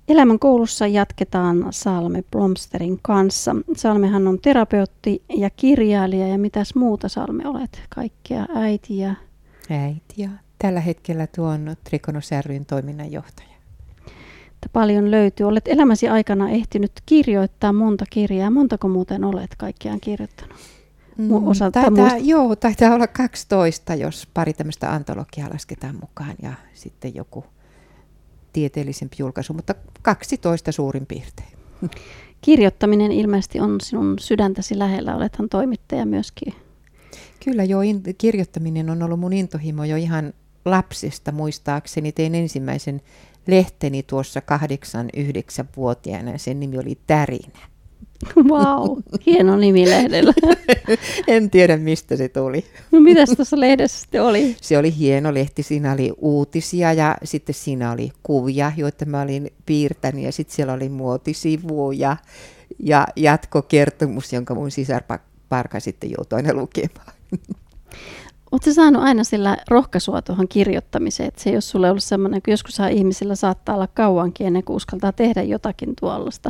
Elämän koulussa jatketaan Salme Blomsterin kanssa. Salmehan on terapeutti ja kirjailija ja mitäs muuta Salme olet? Kaikkea äitiä. Äiti ja tällä hetkellä tuon Trikonos ryn toiminnanjohtaja. Paljon löytyy. Olet elämäsi aikana ehtinyt kirjoittaa monta kirjaa. Montako muuten olet kaikkiaan kirjoittanut? Taitaa olla 12, jos pari tämmöistä antologiaa lasketaan mukaan ja sitten joku tieteellisempi julkaisu, mutta 12 suurin piirtein. Kirjoittaminen ilmeisesti on sinun sydäntäsi lähellä, olethan toimittaja myöskin. Kyllä joo, kirjoittaminen on ollut mun intohimo jo ihan lapsesta muistaakseni. Tein ensimmäisen lehteni tuossa 8-9-vuotiaana, sen nimi oli Tärinä. Vau, hieno nimi lehdellä. En tiedä, mistä se tuli. No mitäs tuossa lehdessä sitten oli? Se oli hieno lehti, siinä oli uutisia ja sitten siinä oli kuvia, joita mä olin piirtänyt ja sitten siellä oli muotisivu ja jatkokertomus, jonka mun sisarparka sitten joutui aina lukemaan. Oletko saanut aina sillä rohkaisua tuohon kirjoittamiseen, että se ei ole sulle ollut semmoinen, kun joskus ihmisillä saattaa olla kauankin ennen kuin uskaltaa tehdä jotakin tuollaista?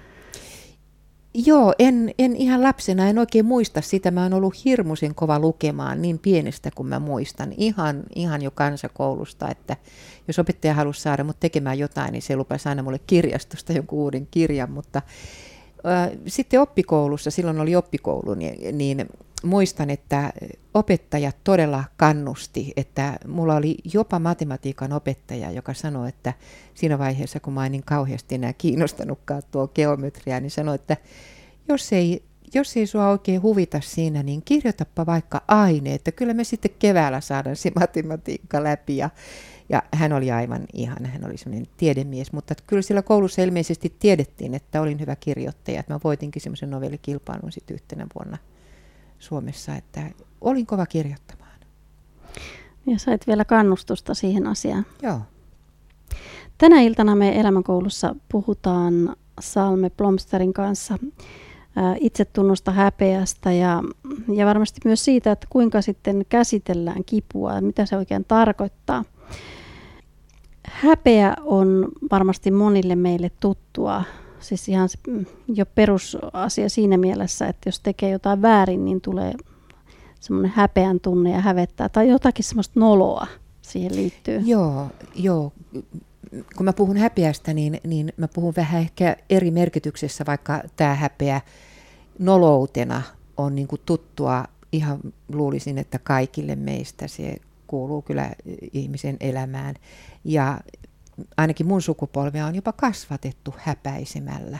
Joo, en ihan lapsena, en oikein muista sitä. Mä oon ollut hirmuisen kova lukemaan niin pienestä kuin mä muistan. Ihan jo kansakoulusta, että jos opettaja halusi saada mut tekemään jotain, niin se lupasi aina mulle kirjastosta jonkun uuden kirjan. Mutta sitten oppikoulussa, silloin oli oppikoulu, niin muistan, että opettajat todella kannusti, että mulla oli jopa matematiikan opettaja, joka sanoi, että siinä vaiheessa, kun mä en niin kauheasti enää kiinnostanutkaan tuo geometria, niin sanoi, että jos ei sua oikein huvita siinä, niin kirjoitapa vaikka aine, että kyllä me sitten keväällä saadaan se matematiikka läpi. Ja hän oli aivan ihana, hän oli semmoinen tiedemies, mutta kyllä siellä koulussa ilmeisesti tiedettiin, että olin hyvä kirjoittaja, että mä voitinkin semmoisen novellikilpailun sitten yhtenä vuonna Suomessa, että olin kova kirjoittamaan. Ja sait vielä kannustusta siihen asiaan. Joo. Tänä iltana me Elämänkoulussa puhutaan Salme Blomsterin kanssa itsetunnosta, häpeästä ja varmasti myös siitä, että kuinka sitten käsitellään kipua ja mitä se oikein tarkoittaa. Häpeä on varmasti monille meille tuttua. Siis ihan jo perusasia siinä mielessä, että jos tekee jotain väärin, niin tulee semmoinen häpeän tunne ja hävettää. Tai jotakin semmoista noloa siihen liittyy. Joo. Kun mä puhun häpeästä, niin mä puhun vähän ehkä eri merkityksessä, vaikka tämä häpeä noloutena on niin kuin tuttua. Ihan luulisin, että kaikille meistä se kuuluu kyllä ihmisen elämään. Ja ainakin mun sukupolvea on jopa kasvatettu häpäisemällä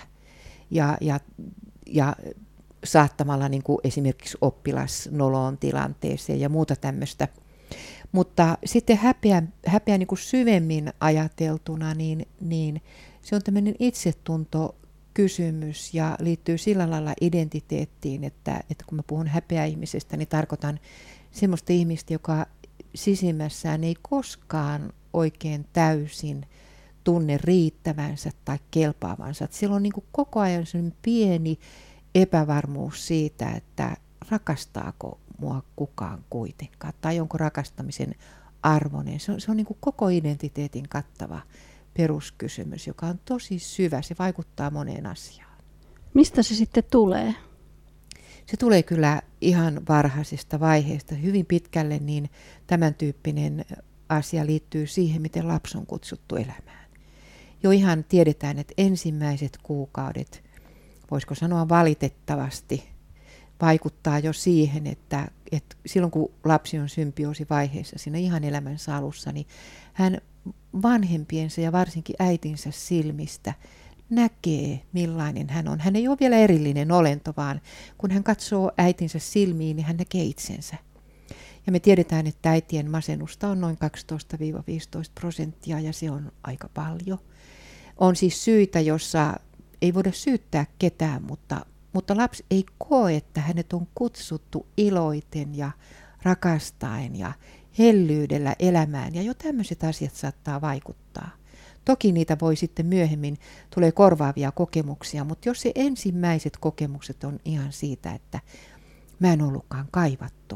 ja saattamalla niin kuin esimerkiksi oppilas noloon tilanteeseen ja muuta tämmöistä. Mutta sitten häpeä niin kuin syvemmin ajateltuna, niin se on tämmöinen itsetuntokysymys ja liittyy sillä lailla identiteettiin, että kun mä puhun häpeäihmisestä, niin tarkoitan semmoista ihmistä, joka sisimmässään ei koskaan oikein täysin tunne riittävänsä tai kelpaavansa. Että siellä on niin kuin koko ajan sellainen pieni epävarmuus siitä, että rakastaako mua kukaan kuitenkaan, tai onko rakastamisen arvoinen. Se on niin kuin koko identiteetin kattava peruskysymys, joka on tosi syvä. Se vaikuttaa moneen asiaan. Mistä se sitten tulee? Se tulee kyllä ihan varhaisesta vaiheesta. Hyvin pitkälle niin tämän tyyppinen asia liittyy siihen, miten lapsi on kutsuttu elämään. Jo ihan tiedetään, että ensimmäiset kuukaudet, voisiko sanoa valitettavasti, vaikuttaa jo siihen, että silloin kun lapsi on symbioosivaiheessa siinä ihan elämänsä alussa, niin hän vanhempiensa ja varsinkin äitinsä silmistä näkee, millainen hän on. Hän ei ole vielä erillinen olento, vaan kun hän katsoo äitinsä silmiin, niin hän näkee itsensä. Ja me tiedetään, että äitien masennusta on noin 12-15% ja se on aika paljon. On siis syitä, jossa ei voida syyttää ketään, mutta lapsi ei koe, että hänet on kutsuttu iloiten ja rakastaen ja hellyydellä elämään. Ja jo tämmöiset asiat saattaa vaikuttaa. Toki niitä voi sitten myöhemmin, tulee korvaavia kokemuksia, mutta jos se ensimmäiset kokemukset on ihan siitä, että mä en ollutkaan kaivattu,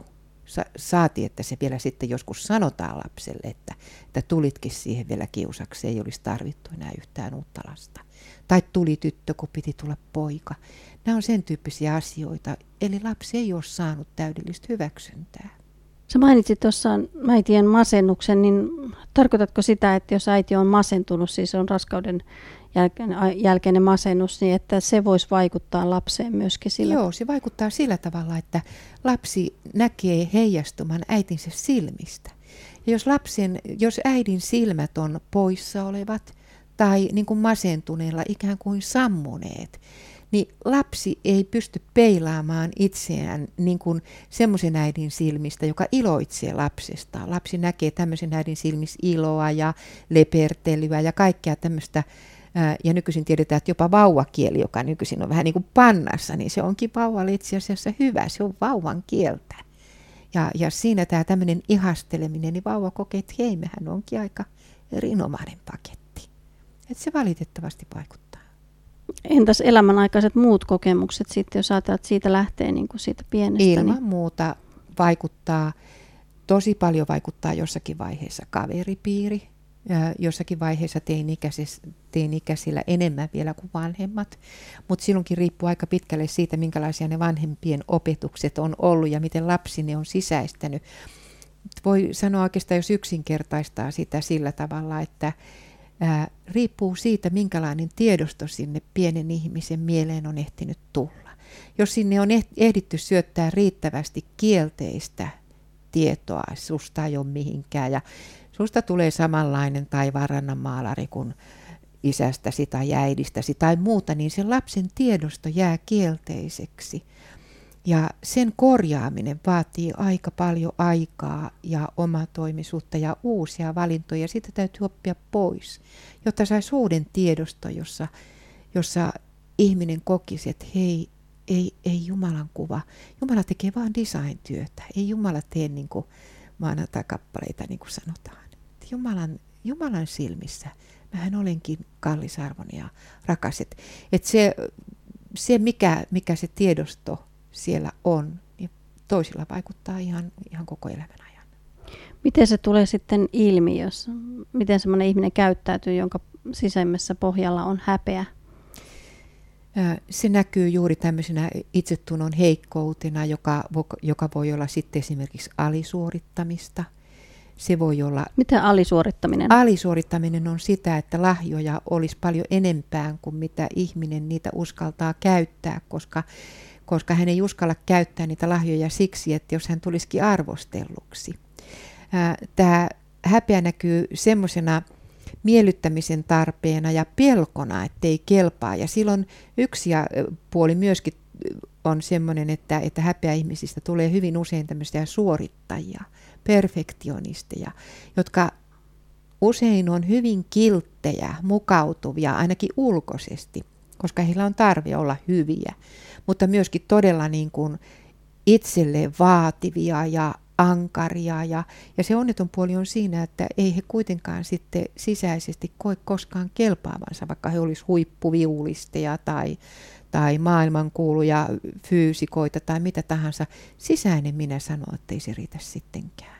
saati, että se vielä sitten joskus sanotaan lapselle, että tulitkin siihen vielä kiusaksi, ei olisi tarvittu enää yhtään uutta lasta. Tai tuli tyttö, kun piti tulla poika. Nämä on sen tyyppisiä asioita, eli lapsi ei ole saanut täydellistä hyväksyntää. Sä mainitsit tuossa äitien masennuksen, niin tarkoitatko sitä, että jos äiti on masentunut, siis on raskauden jälkeinen masennus, niin että se voisi vaikuttaa lapseen myöskin sillä? Joo, se vaikuttaa sillä tavalla, että lapsi näkee heijastuman äitinsä silmistä. Ja jos äidin silmät on poissa olevat tai niin kuin masentuneella ikään kuin sammuneet, niin lapsi ei pysty peilaamaan itseään niin kuin semmoisen äidin silmistä, joka iloitsee lapsestaan. Lapsi näkee tämmöisen äidin silmissä iloa ja lepertelyä ja kaikkea tämmöistä. Ja nykyisin tiedetään, että jopa vauvakieli, joka nykyisin on vähän niin kuin pannassa, niin se onkin vauvalle itse asiassa hyvä. Se on vauvan kieltä. Ja siinä tämä tämmöinen ihasteleminen, niin vauva kokee, että hei, mehän onkin aika erinomainen paketti. Että se valitettavasti vaikuttaa. Entäs elämänaikaiset muut kokemukset sitten, jos ajatellaan, että siitä lähtee niin kuin siitä pienestä? Ilman muuta vaikuttaa, tosi paljon vaikuttaa jossakin vaiheessa kaveripiiri, jossakin vaiheessa teini-ikäisillä enemmän vielä kuin vanhemmat, mutta silloinkin riippuu aika pitkälle siitä, minkälaisia ne vanhempien opetukset on ollut ja miten lapsi ne on sisäistänyt. Voi sanoa oikeastaan, jos yksinkertaistaa sitä sillä tavalla, että riippuu siitä, minkälainen tiedosto sinne pienen ihmisen mieleen on ehtinyt tulla. Jos sinne on ehditty syöttää riittävästi kielteistä tietoa, susta ei ole mihinkään ja susta tulee samanlainen taivaanrannan maalari kuin isästäsi tai äidistäsi tai muuta, niin sen lapsen tiedosto jää kielteiseksi. Ja sen korjaaminen vaatii aika paljon aikaa ja omatoimisuutta ja uusia valintoja. Sitä täytyy oppia pois, jotta saisi uuden tiedosto, jossa ihminen kokisi, että hei, ei Jumalan kuva. Jumala tekee vaan design-työtä. Ei Jumala tee niin kuin maanantai-kappaleita, niin kuin sanotaan. Jumalan silmissä mähän olenkin kallisarvoinen ja rakas. Että se mikä se tiedosto siellä on, niin toisilla vaikuttaa ihan koko elämän ajan. Miten se tulee sitten ilmi, miten semmoinen ihminen käyttäytyy, jonka sisäimmässä pohjalla on häpeä? Se näkyy juuri tämmöisenä itsetunnon heikkoutena, joka voi olla sitten esimerkiksi alisuorittamista. Se voi olla... Mitä alisuorittaminen? Alisuorittaminen on sitä, että lahjoja olisi paljon enempään kuin mitä ihminen niitä uskaltaa käyttää, koska hän ei uskalla käyttää niitä lahjoja siksi, että jos hän tulisikin arvostelluksi. Tämä häpeä näkyy semmoisena miellyttämisen tarpeena ja pelkona, ettei kelpaa. Ja silloin yksi puoli myöskin on semmoinen, että häpeä ihmisistä tulee hyvin usein tämmöisiä suorittajia, perfektionisteja, jotka usein on hyvin kilttejä, mukautuvia, ainakin ulkoisesti, koska heillä on tarve olla hyviä, mutta myöskin todella niin kuin itselleen vaativia ja ankaria. Ja se onneton puoli on siinä, että ei he kuitenkaan sitten sisäisesti koe koskaan kelpaavansa, vaikka he olisivat huippuviulisteja tai maailmankuuluja fyysikoita tai mitä tahansa. Sisäinen minä sanoo, että ei se riitä sittenkään.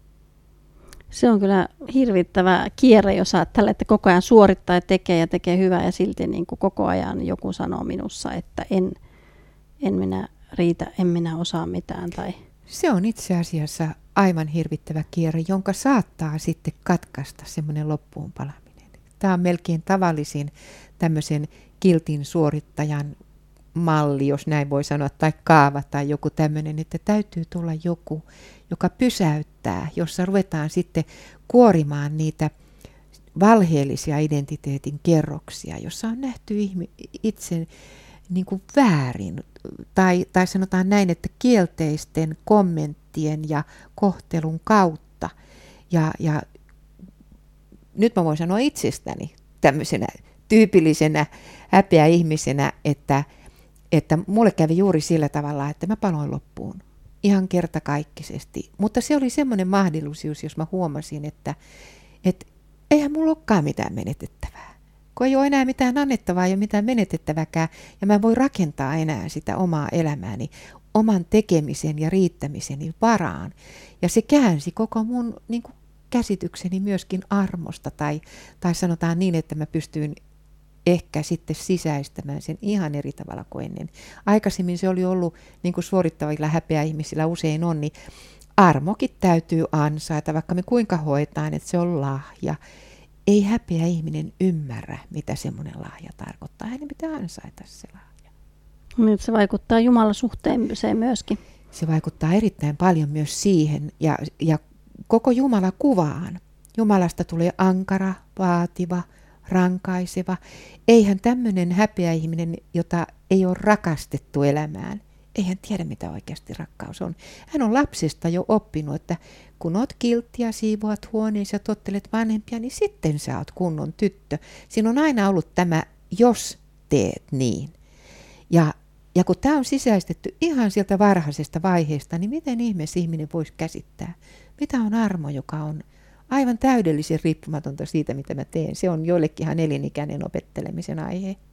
Se on kyllä hirvittävä kierre, jos ajattelee, että koko ajan suorittaa ja tekee hyvää ja silti niin kuin koko ajan joku sanoo minussa, että en minä riitä, en minä osaa mitään. Tai... Se on itse asiassa aivan hirvittävä kierre, jonka saattaa sitten katkaista semmoinen loppuun palaminen. Tämä on melkein tavallisin tämmöisen kiltin suorittajan malli, jos näin voi sanoa, tai kaava tai joku tämmöinen, että täytyy tulla joku, joka pysäyttää, jossa ruvetaan sitten kuorimaan niitä valheellisia identiteetin kerroksia, jossa on nähty itse niin kuin väärin, tai sanotaan näin, että kielteisten kommenttien ja kohtelun kautta. Ja nyt mä voin sanoa itsestäni tämmöisenä tyypillisenä häpeäihmisenä, että mulle kävi juuri sillä tavalla, että mä paloin loppuun ihan kertakaikkisesti. Mutta se oli semmoinen mahdollisuus, jos mä huomasin, että eihän mulla olekaan mitään menetettävää. kun ei ole enää mitään annettavaa ja mitään menetettäväkään, ja mä en voi rakentaa enää sitä omaa elämääni oman tekemisen ja riittämiseni varaan. Ja se käänsi koko mun niin kuin käsitykseni myöskin armosta, tai sanotaan niin, että mä pystyin ehkä sitten sisäistämään sen ihan eri tavalla kuin ennen. Aikaisemmin se oli ollut, niin kuin suorittavilla häpeäihmisillä usein on, niin armokin täytyy ansaita, vaikka me kuinka hoitaan, että se on lahja. Ei häpeä ihminen ymmärrä, mitä semmoinen lahja tarkoittaa. Hänen pitää ansaita se lahja. Niin, se vaikuttaa Jumalan suhteeseen myöskin. Se vaikuttaa erittäin paljon myös siihen ja koko Jumala kuvaan. Jumalasta tulee ankara, vaativa, rankaiseva. Eihän tämmöinen häpeä ihminen, jota ei ole rakastettu elämään, eihän tiedä mitä oikeasti rakkaus on. Hän on lapsesta jo oppinut, että kun oot kiltti ja siivoat huoneessa ja tottelet vanhempia, niin sitten sä oot kunnon tyttö. Siinä on aina ollut tämä, jos teet niin. Ja kun tämä on sisäistetty ihan sieltä varhaisesta vaiheesta, niin miten ihmeessä ihminen voisi käsittää? Mitä on armo, joka on aivan täydellisen riippumatonta siitä, mitä mä teen? Se on joillekin ihan elinikäinen opettelemisen aihe.